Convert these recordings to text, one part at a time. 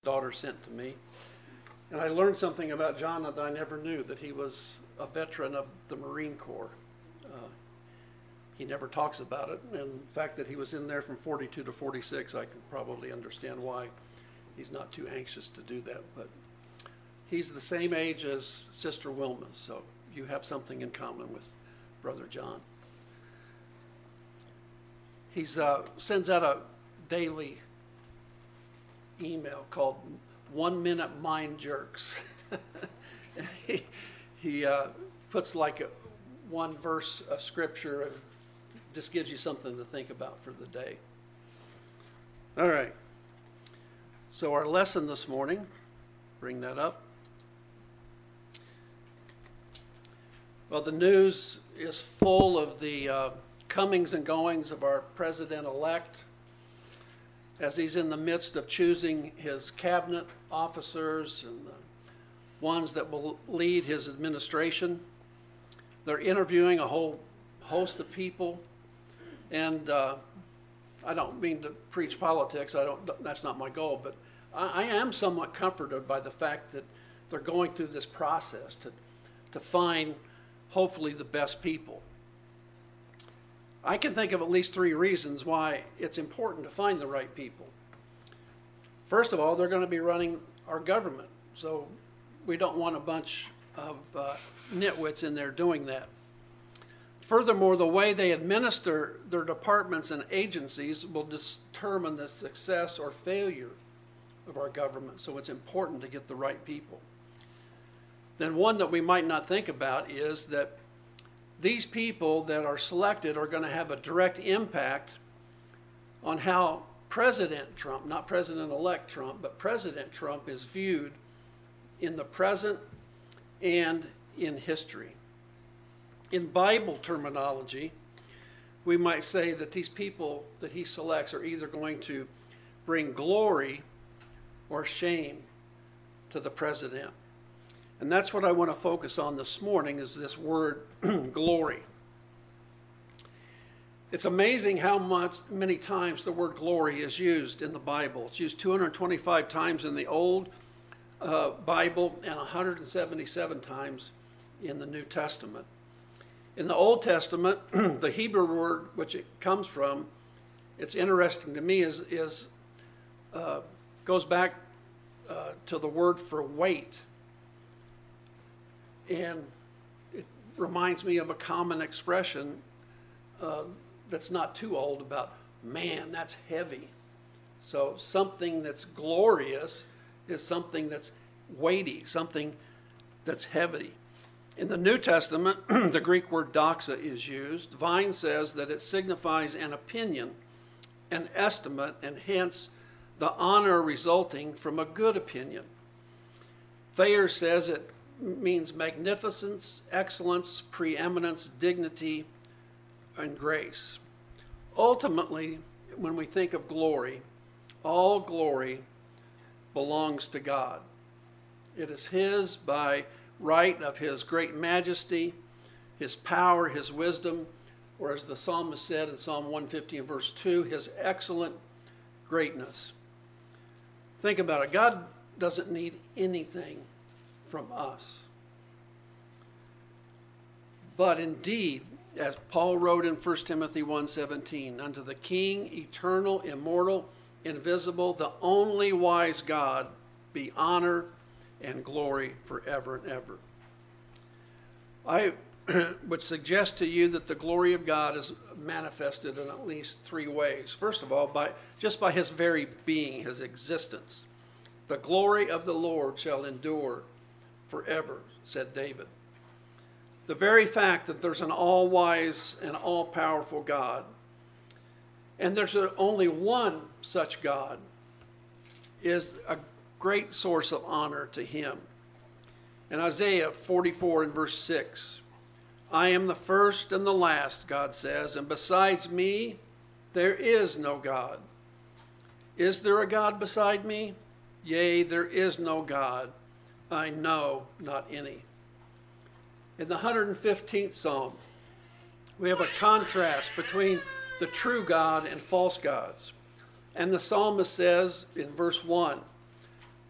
daughter sent to me. And I learned something about John that I never knew, that he was a veteran of the Marine Corps. He never talks about it. And the fact that he was in there from 42 to 46, I can probably understand why he's not too anxious to do that. But he's the same age as Sister Wilma, so you have something in common with Brother John. He sends out a daily email called 1 Minute Mind Jerks. he puts like one verse of scripture and just gives you something to think about for the day. All right. So our lesson this morning, bring that up. Well, the news is full of the comings and goings of our president-elect as he's in the midst of choosing his cabinet officers and the ones that will lead his administration. They're interviewing a whole host of people, and I don't mean to preach politics. That's not my goal, but I am somewhat comforted by the fact that they're going through this process to find hopefully the best people. I can think of at least 3 reasons why it's important to find the right people. First of all, they're going to be running our government, so we don't want a bunch of nitwits in there doing that. Furthermore, the way they administer their departments and agencies will determine the success or failure of our government, so it's important to get the right people. Then one that we might not think about is that these people that are selected are going to have a direct impact on how President Trump, not President-elect Trump, but President Trump is viewed in the present and in history. In Bible terminology, we might say that these people that he selects are either going to bring glory or shame to the president. And that's what I want to focus on this morning, is this word glory. It's amazing how many times the word glory is used in the Bible. It's used 225 times in the Old Bible and 177 times in the New Testament. In the Old Testament, the Hebrew word which it comes from, it's interesting to me, goes back to the word for weight. And it reminds me of a common expression that's not too old about, man, that's heavy. So something that's glorious is something that's weighty, something that's heavy. In the New Testament, the Greek word doxa is used. Vine says that it signifies an opinion, an estimate, and hence the honor resulting from a good opinion. Thayer says it means magnificence, excellence, preeminence, dignity, and grace. Ultimately, when we think of glory, all glory belongs to God. It is his by right of his great majesty, his power, his wisdom, or as the psalmist said in Psalm 150 and verse 2, his excellent greatness. Think about it. God doesn't need anything from us. But indeed, as Paul wrote in 1 Timothy 1:17, unto the King, eternal, immortal, invisible, the only wise God, be honor and glory forever and ever. I would suggest to you that the glory of God is manifested in at least 3 ways. First of all, by his very being, his existence. The glory of the Lord shall endure forever, said David. The very fact that there's an all-wise and all-powerful God, and there's only one such God, is a great source of honor to him. In Isaiah 44 and verse 6, I am the first and the last, God says, and besides me there is no God. Is there a God beside me? Yea, there is no God. I know not any. In the 115th Psalm, we have a contrast between the true God and false gods. And the psalmist says in verse 1,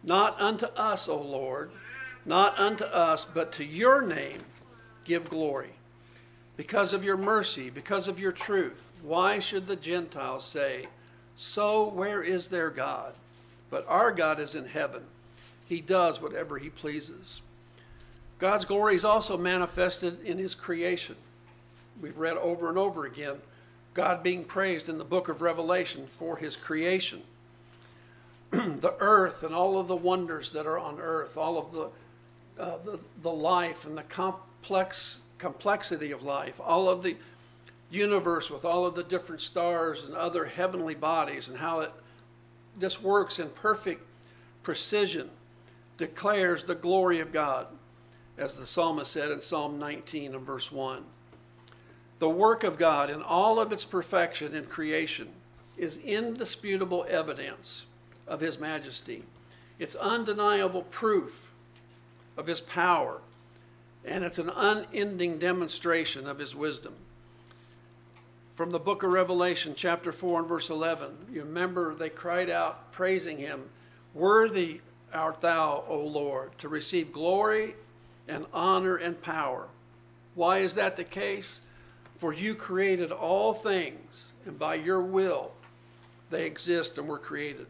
Not unto us, O Lord, not unto us, but to your name give glory. Because of your mercy, because of your truth, why should the Gentiles say, so where is their God? But our God is in heaven. He does whatever he pleases. God's glory is also manifested in his creation. We've read over and over again God being praised in the book of Revelation for his creation. The earth and all of the wonders that are on earth, all of the life and the complexity of life, all of the universe with all of the different stars and other heavenly bodies, and how it just works in perfect precision, declares the glory of God, as the psalmist said in Psalm 19 and verse 1. The work of God in all of its perfection in creation is indisputable evidence of his majesty. It's undeniable proof of his power, and it's an unending demonstration of his wisdom. From the book of Revelation, chapter 4 and verse 11, you remember they cried out, praising him, worthy art thou, O Lord, to receive glory and honor and power. Why is that the case? For you created all things, and by your will they exist and were created.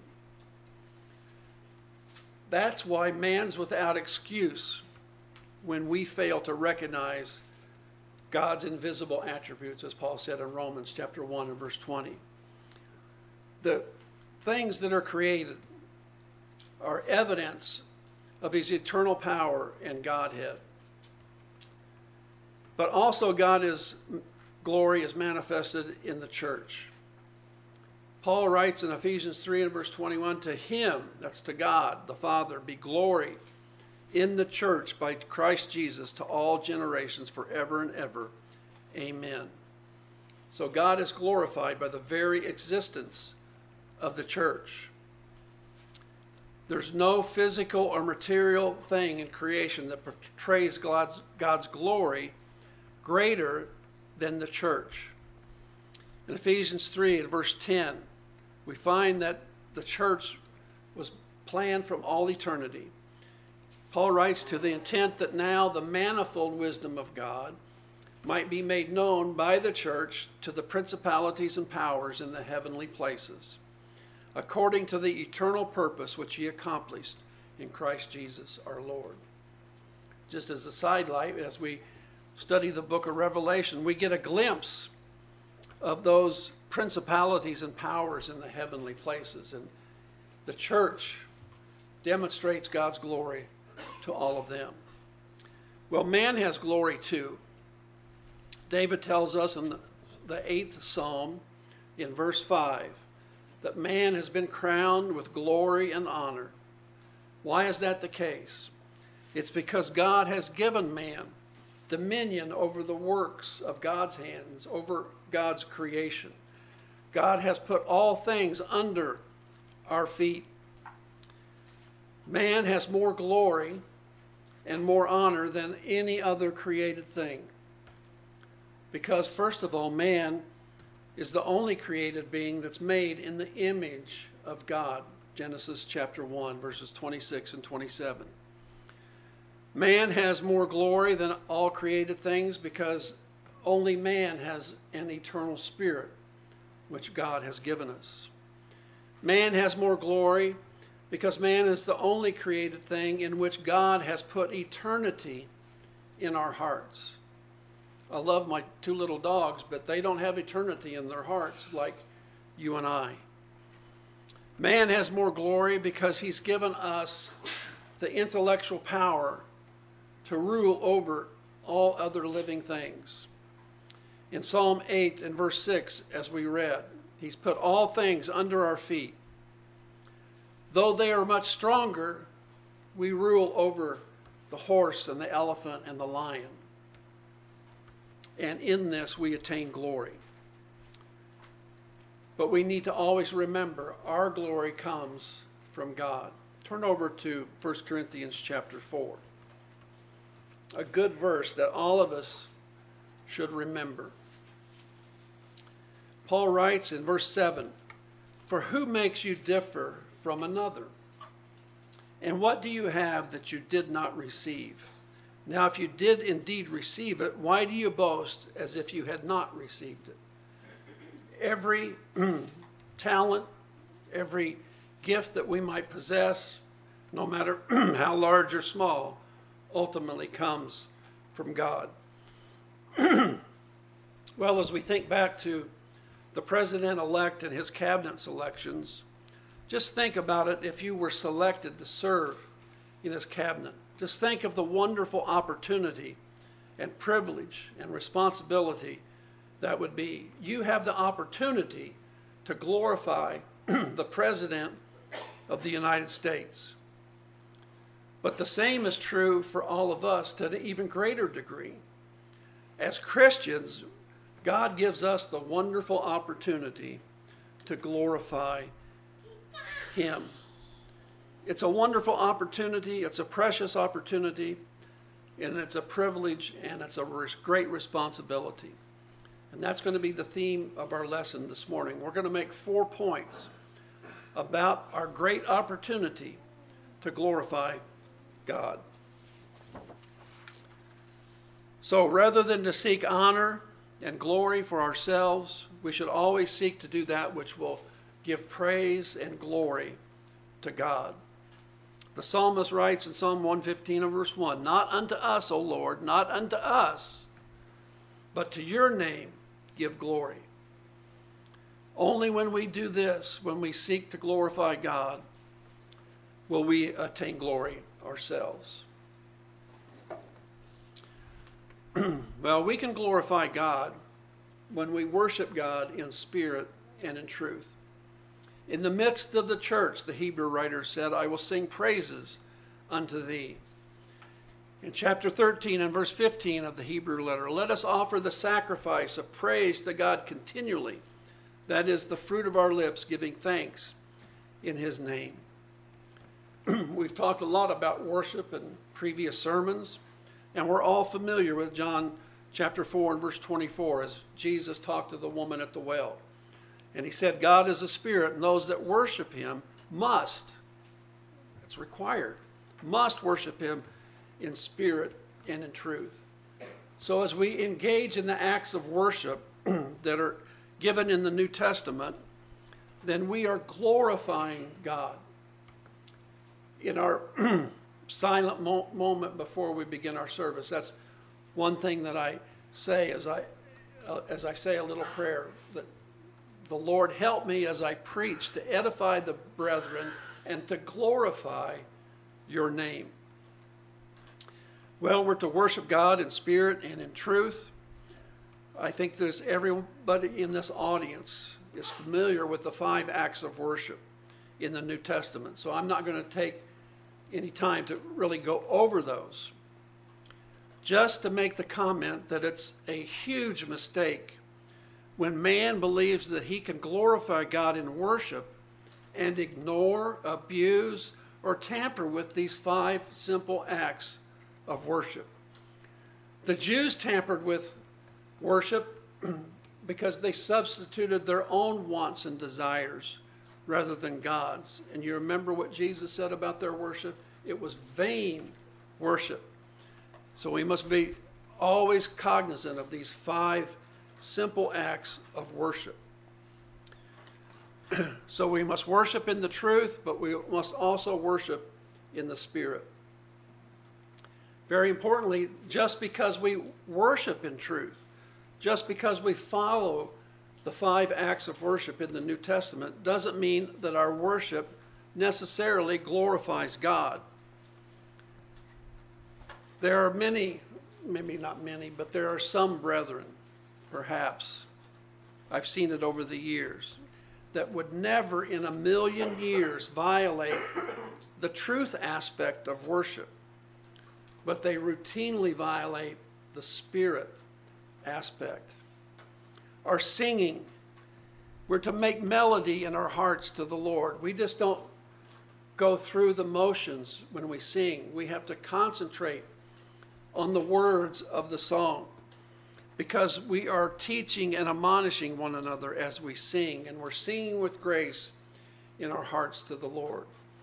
That's why man's without excuse when we fail to recognize God's invisible attributes, as Paul said in Romans chapter 1 and verse 20. The things that are created are evidence of his eternal power and Godhead. But also God's glory is manifested in the church. Paul writes in Ephesians 3 and verse 21, to him, that's to God, the Father, be glory in the church by Christ Jesus to all generations forever and ever. Amen. So God is glorified by the very existence of the church. There's no physical or material thing in creation that portrays God's glory greater than the church. In Ephesians 3 and verse 10, we find that the church was planned from all eternity. Paul writes, to the intent that now the manifold wisdom of God might be made known by the church to the principalities and powers in the heavenly places, according to the eternal purpose which he accomplished in Christ Jesus our Lord. Just as a sidelight, as we study the book of Revelation, we get a glimpse of those principalities and powers in the heavenly places. And the church demonstrates God's glory to all of them. Well, man has glory too. David tells us in the 8th Psalm in verse 5 that man has been crowned with glory and honor. Why is that the case? It's because God has given man dominion over the works of God's hands, over God's creation. God has put all things under our feet. Man has more glory and more honor than any other created thing. Because, first of all, man is the only created being that's made in the image of God. Genesis chapter 1, verses 26 and 27. Man has more glory than all created things because only man has an eternal spirit, which God has given us. Man has more glory because man is the only created thing in which God has put eternity in our hearts. I love my 2 little dogs, but they don't have eternity in their hearts like you and I. Man has more glory because he's given us the intellectual power to rule over all other living things. In Psalm 8 and verse 6, as we read, he's put all things under our feet. Though they are much stronger, we rule over the horse and the elephant and the lion. And in this we attain glory. But we need to always remember our glory comes from God. Turn over to 1 Corinthians chapter 4. A good verse that all of us should remember. Paul writes in verse 7, "For who makes you differ from another? And what do you have that you did not receive? Now, if you did indeed receive it, why do you boast as if you had not received it? Every talent, every gift that we might possess, no matter how large or small, ultimately comes from God. Well, as we think back to the president-elect and his cabinet selections, just think about it if you were selected to serve in his cabinet. Just think of the wonderful opportunity and privilege and responsibility that would be. You have the opportunity to glorify the President of the United States. But the same is true for all of us to an even greater degree. As Christians, God gives us the wonderful opportunity to glorify Him. It's a wonderful opportunity, it's a precious opportunity, and it's a privilege, and it's a great responsibility. And that's going to be the theme of our lesson this morning. We're going to make 4 points about our great opportunity to glorify God. So rather than to seek honor and glory for ourselves, we should always seek to do that which will give praise and glory to God. The psalmist writes in Psalm 115 and verse 1, "Not unto us, O Lord, not unto us, but to your name give glory." Only when we do this, when we seek to glorify God, will we attain glory ourselves. Well, we can glorify God when we worship God in spirit and in truth. In the midst of the church, the Hebrew writer said, "I will sing praises unto thee." In chapter 13 and verse 15 of the Hebrew letter, "Let us offer the sacrifice of praise to God continually. That is the fruit of our lips, giving thanks in his name." We've talked a lot about worship in previous sermons, and we're all familiar with John chapter 4 and verse 24 as Jesus talked to the woman at the well. And he said, "God is a spirit, and those that worship him must," it's required, must worship him in spirit and in truth. So as we engage in the acts of worship that are given in the New Testament, then we are glorifying God. In our silent moment before we begin our service, that's one thing that I say as I say a little prayer, that the Lord help me as I preach to edify the brethren and to glorify your name. Well, we're to worship God in spirit and in truth. I think there's everybody in this audience is familiar with the 5 acts of worship in the New Testament. So I'm not going to take any time to really go over those. Just to make the comment that it's a huge mistake when man believes that he can glorify God in worship and ignore, abuse, or tamper with these 5 simple acts of worship. The Jews tampered with worship because they substituted their own wants and desires rather than God's. And you remember what Jesus said about their worship? It was vain worship. So we must be always cognizant of these 5 simple acts of worship. So we must worship in the truth, but we must also worship in the Spirit. Very importantly, just because we worship in truth, just because we follow the 5 acts of worship in the New Testament, doesn't mean that our worship necessarily glorifies God. There are many, maybe not many, but there are some brethren, perhaps, I've seen it over the years, that would never in a million years violate the truth aspect of worship, but they routinely violate the spirit aspect. Our singing, we're to make melody in our hearts to the Lord. We just don't go through the motions when we sing. We have to concentrate on the words of the song, because we are teaching and admonishing one another as we sing, and we're singing with grace in our hearts to the Lord.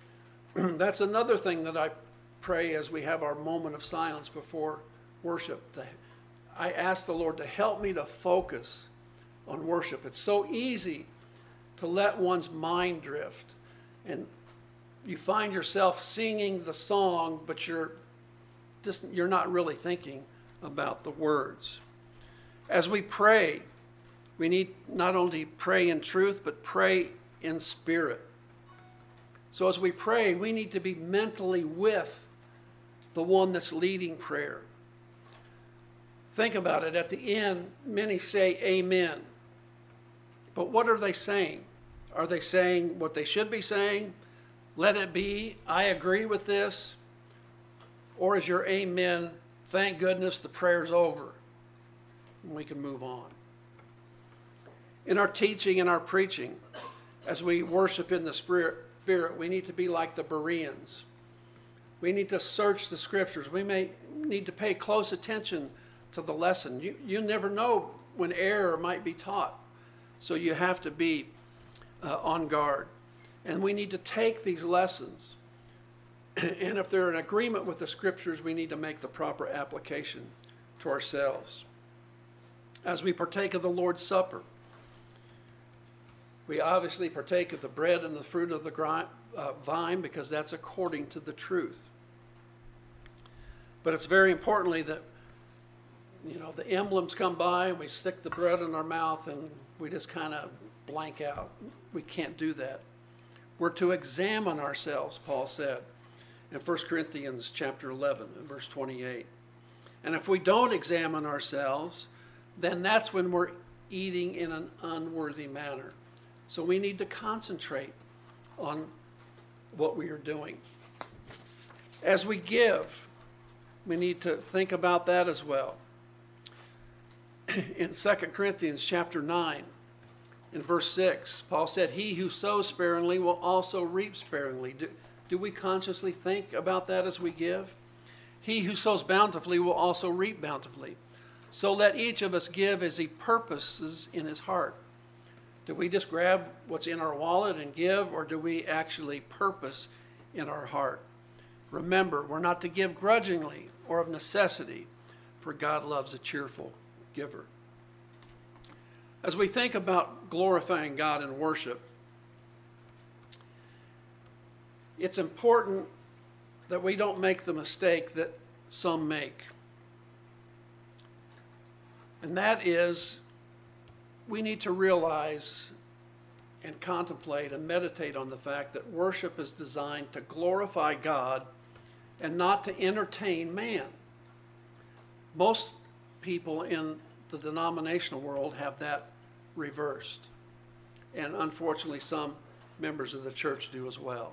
That's another thing that I pray as we have our moment of silence before worship. I ask the Lord to help me to focus on worship. It's so easy to let one's mind drift, and you find yourself singing the song, but you're not really thinking about the words. As we pray, we need not only pray in truth, but pray in spirit. So as we pray, we need to be mentally with the one that's leading prayer. Think about it. At the end, many say amen. But what are they saying? Are they saying what they should be saying? Let it be. I agree with this. Or is your amen, thank goodness the prayer's over, and we can move on? In our teaching and our preaching, as we worship in the Spirit, we need to be like the Bereans. We need to search the Scriptures. We may need to pay close attention to the lesson. You never know when error might be taught, so you have to be on guard. And we need to take these lessons, and if they're in agreement with the Scriptures, we need to make the proper application to ourselves. As we partake of the Lord's Supper, we obviously partake of the bread and the fruit of the vine, because that's according to the truth. But it's very importantly that, the emblems come by and we stick the bread in our mouth and we just kind of blank out. We can't do that. We're to examine ourselves, Paul said in 1 Corinthians chapter 11 and verse 28. And if we don't examine ourselves, then that's when we're eating in an unworthy manner. So we need to concentrate on what we are doing. As we give, we need to think about that as well. In 2 Corinthians chapter 9, in verse 6, Paul said, he who sows sparingly will also reap sparingly. Do we consciously think about that as we give? He who sows bountifully will also reap bountifully. So let each of us give as he purposes in his heart. Do we just grab what's in our wallet and give, or do we actually purpose in our heart? Remember, we're not to give grudgingly or of necessity, for God loves a cheerful giver. As we think about glorifying God in worship, it's important that we don't make the mistake that some make. And that is, we need to realize and contemplate and meditate on the fact that worship is designed to glorify God and not to entertain man. Most people in the denominational world have that reversed. And unfortunately, some members of the church do as well.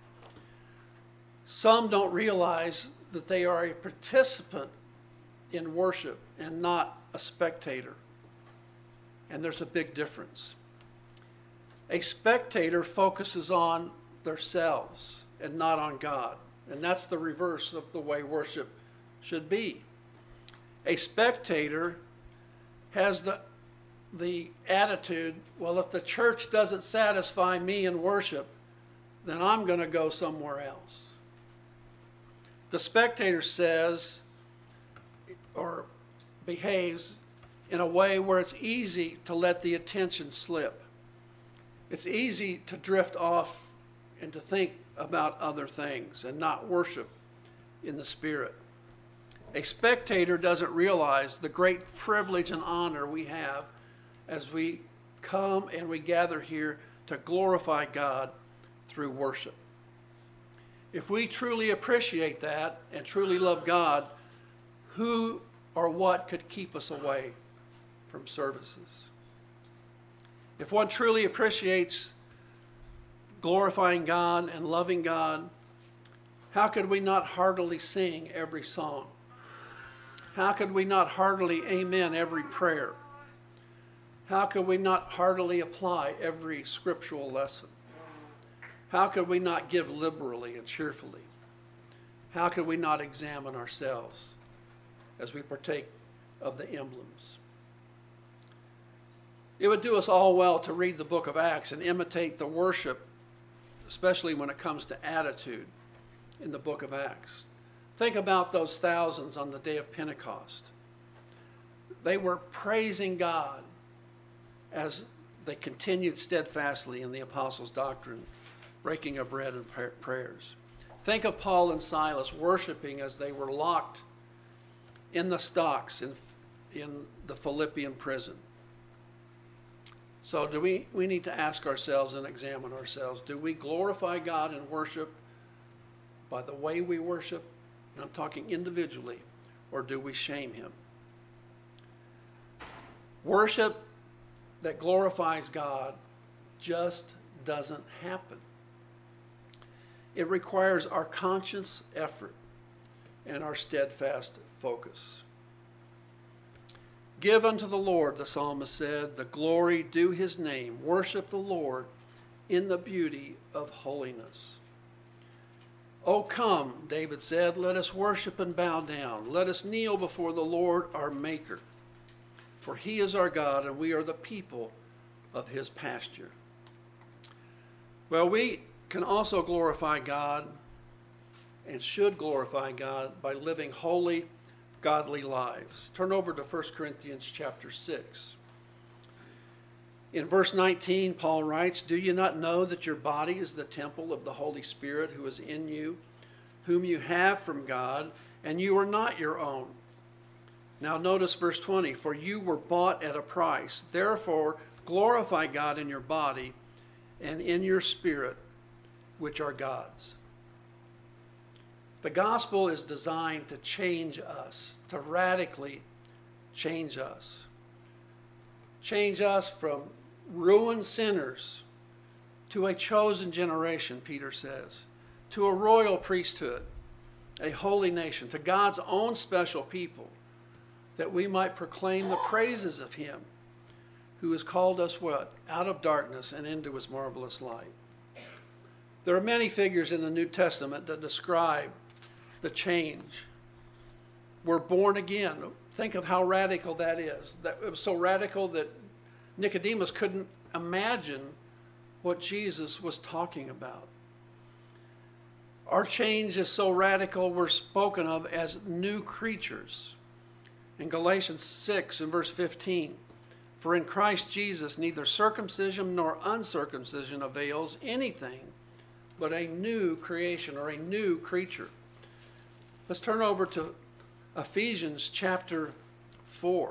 Some don't realize that they are a participant in worship and not a spectator. And there's a big difference. A spectator focuses on themselves and not on God. And that's the reverse of the way worship should be. A spectator has the attitude, well, if the church doesn't satisfy me in worship, then I'm going to go somewhere else. The spectator says or behaves in a way where it's easy to let the attention slip. It's easy to drift off and to think about other things and not worship in the Spirit. A spectator doesn't realize the great privilege and honor we have as we come and we gather here to glorify God through worship. If we truly appreciate that and truly love God, who or what could keep us away from services? If one truly appreciates glorifying God and loving God, how could we not heartily sing every song? How could we not heartily amen every prayer? How could we not heartily apply every scriptural lesson? How could we not give liberally and cheerfully? How could we not examine ourselves as we partake of the emblems? It would do us all well to read the book of Acts and imitate the worship especially when it comes to attitude in the book of Acts. Think about those thousands on the day of Pentecost. They were praising God as they continued steadfastly in the apostles' doctrine, breaking of bread and prayers. Think of Paul and Silas worshiping as they were locked in the stocks in the Philippian prison. So we need to ask ourselves and examine ourselves. Do we glorify God in worship by the way we worship? And I'm talking individually. Or do we shame him? Worship that glorifies God just doesn't happen. It requires our conscious effort and our steadfast focus. Give unto the Lord, the psalmist said, the glory due his name. Worship the Lord in the beauty of holiness. O come, David said, let us worship and bow down. Let us kneel before the Lord our Maker. For he is our God, and we are the people of his pasture. Well, we can also glorify God and should glorify God by living holy, godly lives. Turn over to 1 Corinthians chapter 6. In verse 19, Paul writes, do you not know that your body is the temple of the Holy Spirit who is in you, whom you have from God, and you are not your own? Now notice verse 20, for you were bought at a price. Therefore, glorify God in your body and in your spirit, which are God's. The gospel is designed to change us, to radically change us. Change us from ruined sinners to a chosen generation, Peter says, to a royal priesthood, a holy nation, to God's own special people, that we might proclaim the praises of him who has called us what? Out of darkness and into his marvelous light. There are many figures in the New Testament that describe the change. We're born again. Think of how radical that is. That it was so radical that Nicodemus couldn't imagine what Jesus was talking about. Our change is so radical, we're spoken of as new creatures. In Galatians 6 and verse 15, for in Christ Jesus neither circumcision nor uncircumcision avails anything, but a new creation or a new creature. Let's turn over to Ephesians chapter 4.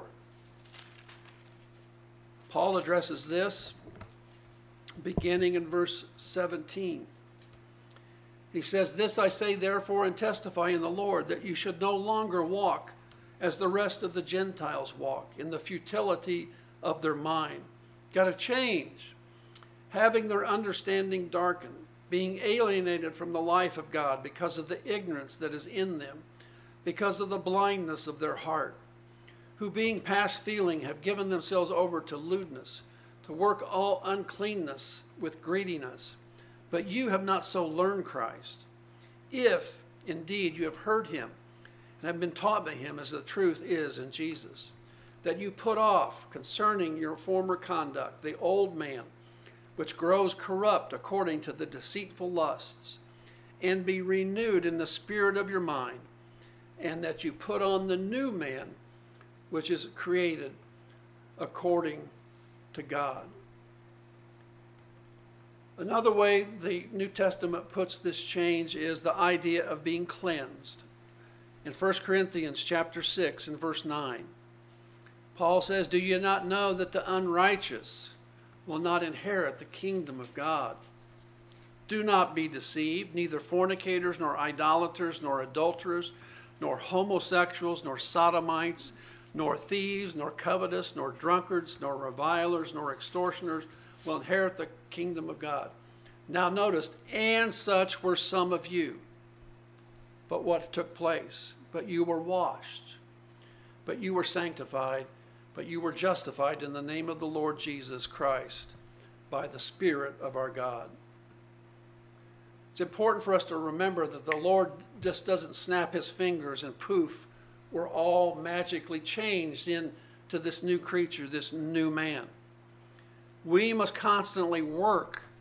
Paul addresses this beginning in verse 17. He says, this I say therefore and testify in the Lord, that you should no longer walk as the rest of the Gentiles walk, in the futility of their mind. Got to change. Having their understanding darkened, being alienated from the life of God because of the ignorance that is in them, because of the blindness of their heart, who being past feeling have given themselves over to lewdness, to work all uncleanness with greediness. But you have not so learned Christ, if indeed you have heard him and have been taught by him as the truth is in Jesus, that you put off concerning your former conduct the old man, which grows corrupt according to the deceitful lusts, and be renewed in the spirit of your mind, and that you put on the new man, which is created according to God. Another way the New Testament puts this change is the idea of being cleansed. In 1 Corinthians chapter 6 and verse 9, Paul says, do you not know that the unrighteous will not inherit the kingdom of God? Do not be deceived, neither fornicators, nor idolaters, nor adulterers, nor homosexuals, nor sodomites, nor thieves, nor covetous, nor drunkards, nor revilers, nor extortioners will inherit the kingdom of God. Now notice, and such were some of you. But what took place? But you were washed, but you were sanctified, but you were justified in the name of the Lord Jesus Christ by the Spirit of our God. It's important for us to remember that the Lord just doesn't snap his fingers and poof, we're all magically changed into this new creature, this new man. We must constantly work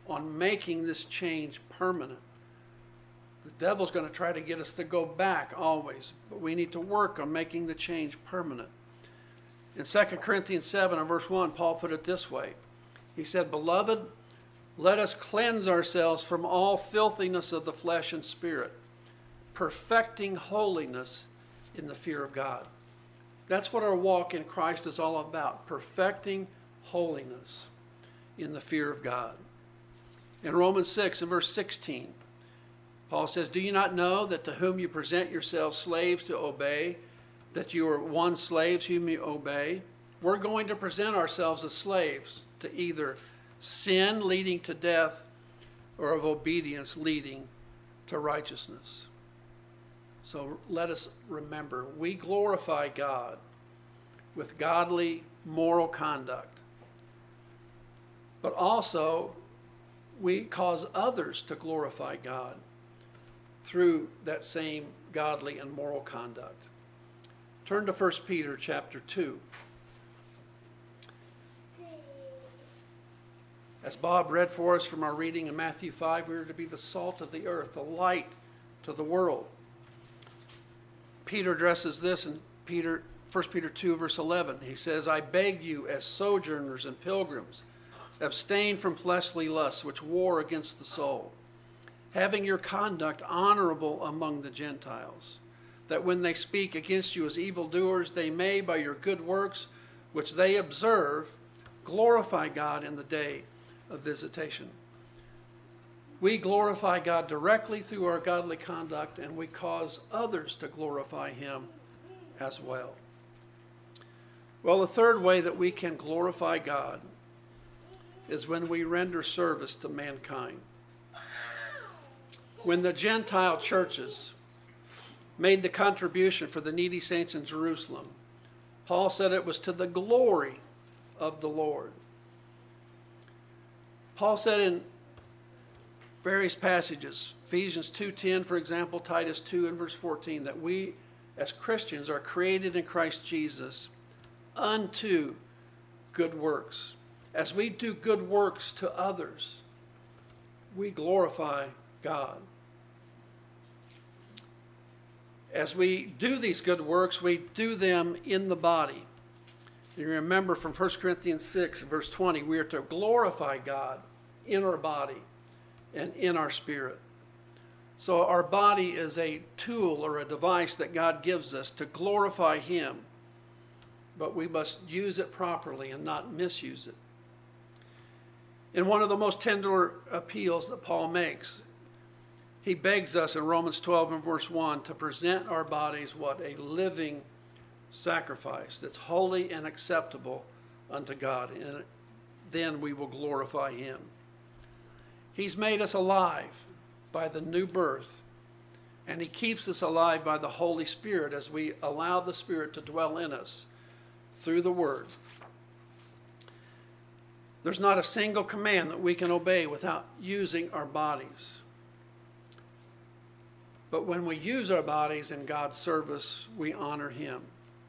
on making this change permanent. The devil's going to try to get us to go back always, but we need to work on making the change permanent. In 2 Corinthians 7 and verse 1, Paul put it this way. He said, "Beloved, let us cleanse ourselves from all filthiness of the flesh and spirit, perfecting holiness in the fear of God." That's what our walk in Christ is all about, perfecting holiness in the fear of God. In Romans 6 and verse 16, Paul says, "Do you not know that to whom you present yourselves slaves to obey, that you are one slaves whom you obey?" We're going to present ourselves as slaves to either sin leading to death or of obedience leading to righteousness. So let us remember, we glorify God with godly moral conduct, but also we cause others to glorify God through that same godly and moral conduct. Turn to 1 Peter chapter 2. As Bob read for us from our reading in Matthew 5, we are to be the salt of the earth, the light to the world. Peter addresses this in 1 Peter 2, verse 11. He says, "I beg you, as sojourners and pilgrims, abstain from fleshly lusts which war against the soul, having your conduct honorable among the Gentiles, that when they speak against you as evildoers, they may, by your good works which they observe, glorify God in the day of visitation." We glorify God directly through our godly conduct, and we cause others to glorify Him as well. Well, the third way that we can glorify God is when we render service to mankind. When the Gentile churches made the contribution for the needy saints in Jerusalem, Paul said it was to the glory of the Lord. Paul said in various passages, Ephesians 2:10, for example, Titus 2 and verse 14, that we as Christians are created in Christ Jesus unto good works. As we do good works to others, we glorify God. As we do these good works, we do them in the body. You remember from 1 Corinthians 6, verse 20, we are to glorify God in our body and in our spirit. So our body is a tool or a device that God gives us to glorify Him, but we must use it properly and not misuse it. In one of the most tender appeals that Paul makes, he begs us in Romans 12 and verse 1 to present our bodies what? A living sacrifice that's holy and acceptable unto God, and then we will glorify Him. He's made us alive by the new birth, and He keeps us alive by the Holy Spirit as we allow the Spirit to dwell in us through the Word. There's not a single command that we can obey without using our bodies. But when we use our bodies in God's service, we honor Him.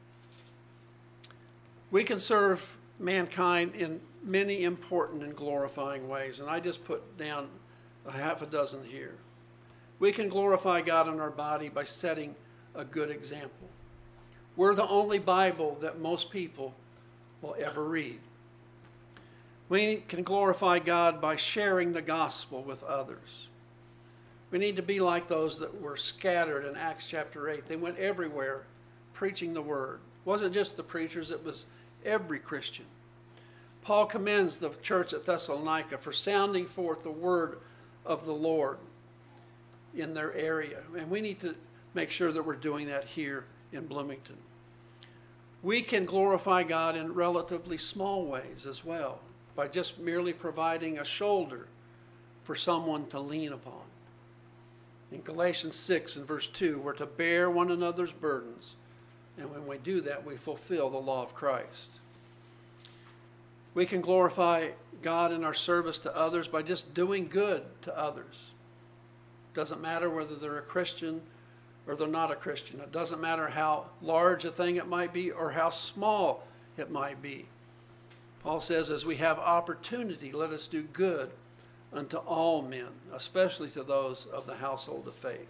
We can serve mankind in many important and glorifying ways, and I just put down a half a dozen here. We can glorify God in our body by setting a good example. We're the only Bible that most people will ever read. We can glorify God by sharing the gospel with others. We need to be like those that were scattered in Acts chapter 8. They went everywhere preaching the word. It wasn't just the preachers, it was every Christian. Paul commends the church at Thessalonica for sounding forth the word of the Lord in their area. And we need to make sure that we're doing that here in Bloomington. We can glorify God in relatively small ways as well, by just merely providing a shoulder for someone to lean upon. In Galatians 6 and verse 2, we're to bear one another's burdens. And when we do that, we fulfill the law of Christ. We can glorify God in our service to others by just doing good to others. It doesn't matter whether they're a Christian or they're not a Christian. It doesn't matter how large a thing it might be or how small it might be. Paul says, as we have opportunity, let us do good unto all men, especially to those of the household of faith.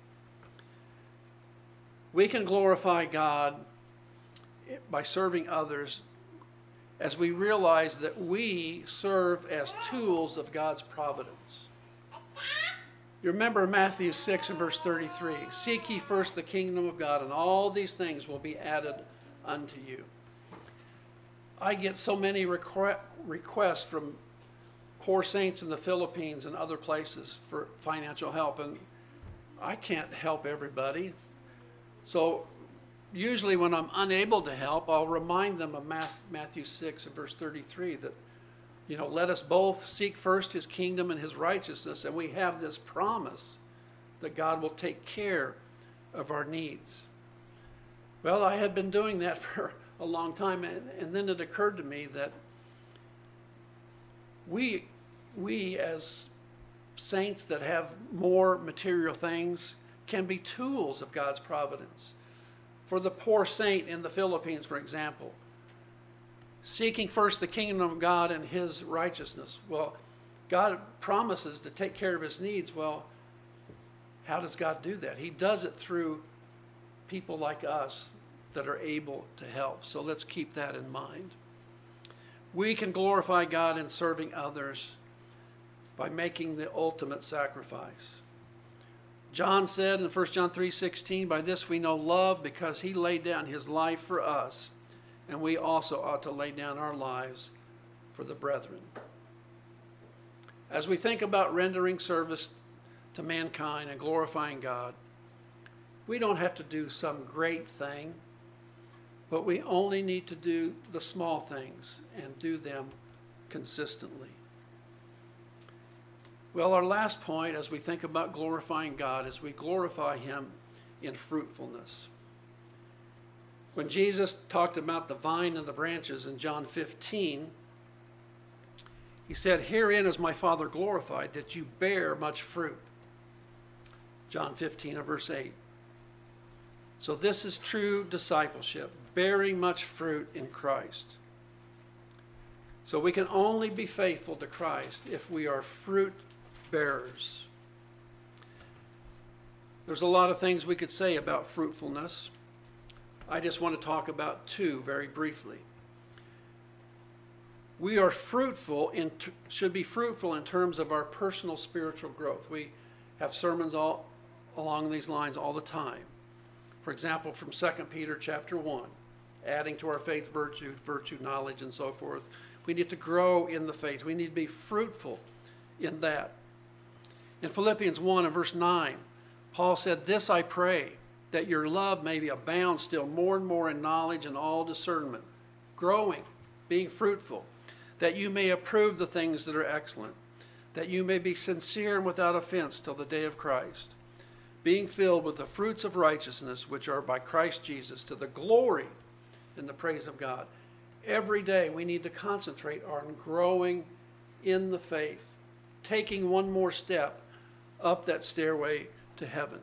We can glorify God by serving others as we realize that we serve as tools of God's providence. You remember Matthew 6 and verse 33, seek ye first the kingdom of God, and all these things will be added unto you. I get so many requests from poor saints in the Philippines and other places for financial help, and I can't help everybody. So usually when I'm unable to help, I'll remind them of Matthew 6 and verse 33 that, let us both seek first his kingdom and his righteousness, and we have this promise that God will take care of our needs. Well, I had been doing that for a long time, and then it occurred to me that we as saints that have more material things can be tools of God's providence. For the poor saint in the Philippines, for example, seeking first the kingdom of God and his righteousness. Well, God promises to take care of his needs. Well, how does God do that? He does it through people like us that are able to help. So let's keep that in mind. We can glorify God in serving others by making the ultimate sacrifice. John said in 1 John 3:16, by this we know love, because he laid down his life for us, and we also ought to lay down our lives for the brethren. As we think about rendering service to mankind and glorifying God, we don't have to do some great thing, but we only need to do the small things and do them consistently. Well, our last point as we think about glorifying God is we glorify him in fruitfulness. When Jesus talked about the vine and the branches in John 15, he said, herein is my Father glorified, that you bear much fruit. John 15 and verse 8. So this is true discipleship, bearing much fruit in Christ. So we can only be faithful to Christ if we are fruit bearers. There's a lot of things we could say about fruitfulness. I just want to talk about two very briefly. We are should be fruitful in terms of our personal spiritual growth. We have sermons all along these lines all the time. For example, from 2 Peter chapter 1, adding to our faith virtue, knowledge, and so forth. We need to grow in the faith. We need to be fruitful in that. In Philippians 1 and verse 9, Paul said, this I pray, that your love may be abound still more and more in knowledge and all discernment, growing, being fruitful, that you may approve the things that are excellent, that you may be sincere and without offense till the day of Christ, being filled with the fruits of righteousness which are by Christ Jesus, to the glory and the praise of God. Every day we need to concentrate on growing in the faith, taking one more step up that stairway to heaven.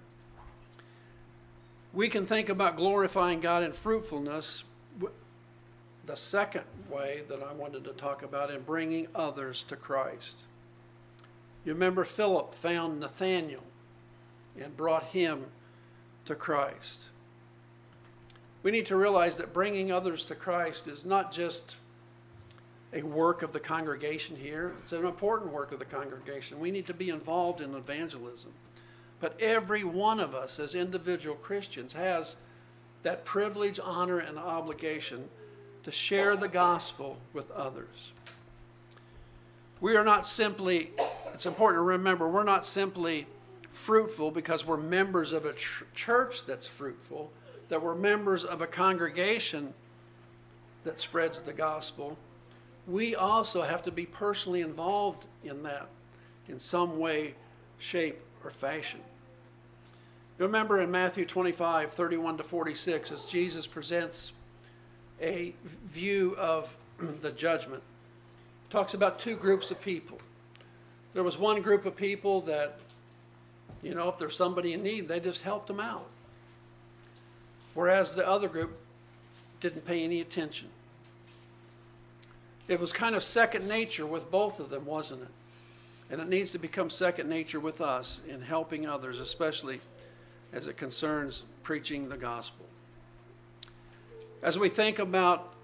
We can think about glorifying God in fruitfulness the second way that I wanted to talk about, in bringing others to Christ. You remember Philip found Nathanael and brought him to Christ. We need to realize that bringing others to Christ is not just a work of the congregation here. It's an important work of the congregation. We need to be involved in evangelism. But every one of us as individual Christians has that privilege, honor, and obligation to share the gospel with others. We are not simply, it's important to remember, we're not simply fruitful because we're members of a church that's fruitful, that we're members of a congregation that spreads the gospel. We also have to be personally involved in that in some way, shape, or fashion. Remember in Matthew 25, 31 to 46, as Jesus presents a view of the judgment, he talks about two groups of people. There was one group of people that, if there's somebody in need, they just helped them out. Whereas the other group didn't pay any attention. It was kind of second nature with both of them, wasn't it? And it needs to become second nature with us in helping others, especially as it concerns preaching the gospel. As we think about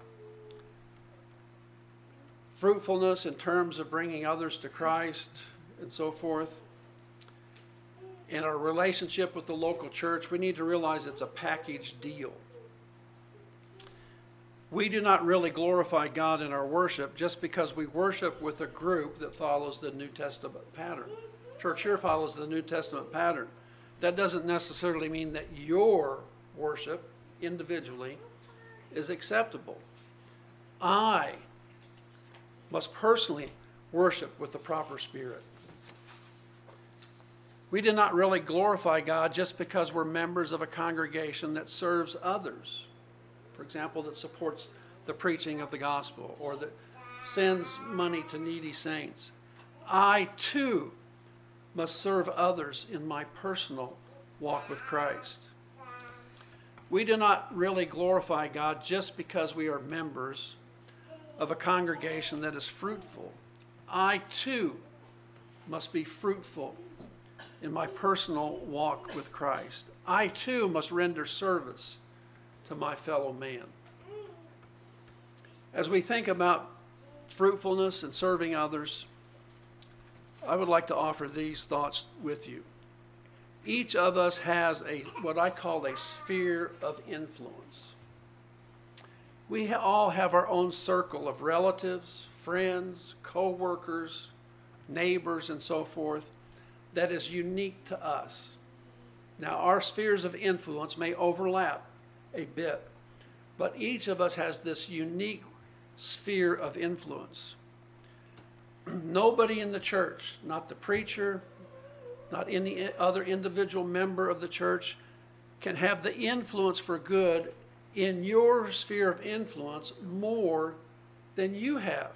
fruitfulness in terms of bringing others to Christ and so forth, in our relationship with the local church, we need to realize it's a package deal. We do not really glorify God in our worship just because we worship with a group that follows the New Testament pattern. Church here follows the New Testament pattern. That doesn't necessarily mean that your worship individually is acceptable. I must personally worship with the proper spirit. We do not really glorify God just because we're members of a congregation that serves others. For example, that supports the preaching of the gospel or that sends money to needy saints. I too must serve others in my personal walk with Christ. We do not really glorify God just because we are members of a congregation that is fruitful. I too must be fruitful in my personal walk with Christ. I too must render service to my fellow man. As we think about fruitfulness and serving others, I would like to offer these thoughts with you. Each of us has what I call a sphere of influence. We all have our own circle of relatives, friends, co-workers, neighbors, and so forth that is unique to us. Now, our spheres of influence may overlap a bit, but each of us has this unique sphere of influence. Nobody in the church, not the preacher, not any other individual member of the church, can have the influence for good in your sphere of influence more than you have.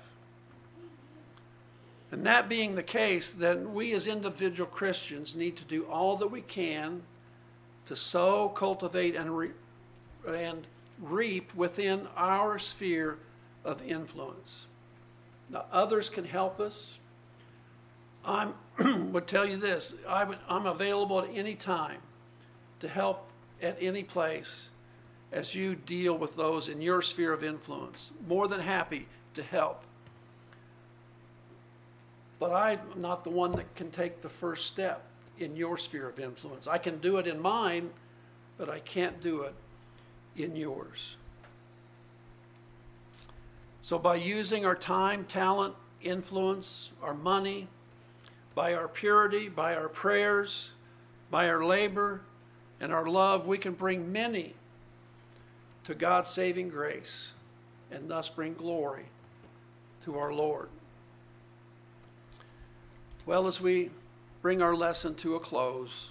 And that being the case, then we as individual Christians need to do all that we can to sow, cultivate, and reap within our sphere of influence. Now, others can help us. I would tell you this, I'm available at any time to help at any place as you deal with those in your sphere of influence. More than happy to help. But I'm not the one that can take the first step in your sphere of influence. I can do it in mine, but I can't do it in yours. So by using our time, talent, influence, our money, by our purity, by our prayers, by our labor, and our love, we can bring many to God's saving grace and thus bring glory to our Lord. Well, as we bring our lesson to a close,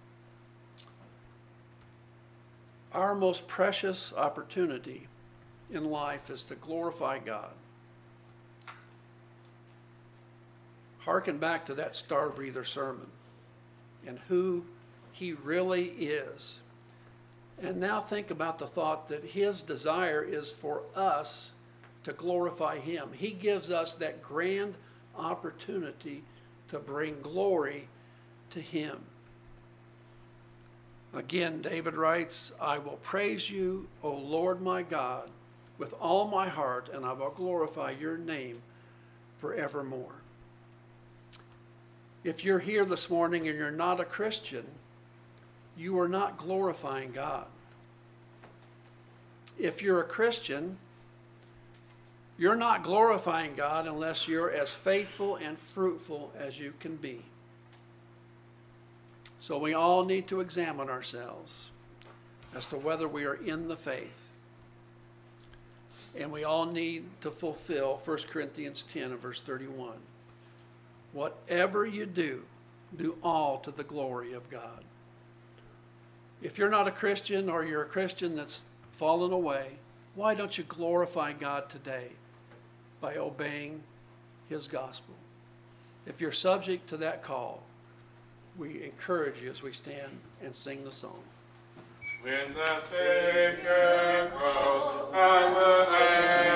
our most precious opportunity in life is to glorify God. Hearken back to that Star Breather sermon and who he really is. And now think about the thought that his desire is for us to glorify him. He gives us that grand opportunity to bring glory to him. Again, David writes, I will praise you, O Lord my God, with all my heart, and I will glorify your name forevermore. If you're here this morning and you're not a Christian, you are not glorifying God. If you're a Christian, you're not glorifying God unless you're as faithful and fruitful as you can be. So we all need to examine ourselves as to whether we are in the faith. And we all need to fulfill 1 Corinthians 10 and verse 31. Whatever you do, do all to the glory of God. If you're not a Christian or you're a Christian that's fallen away, why don't you glorify God today by obeying his gospel? If you're subject to that call, we encourage you as we stand and sing the song. When the thicket grows, I will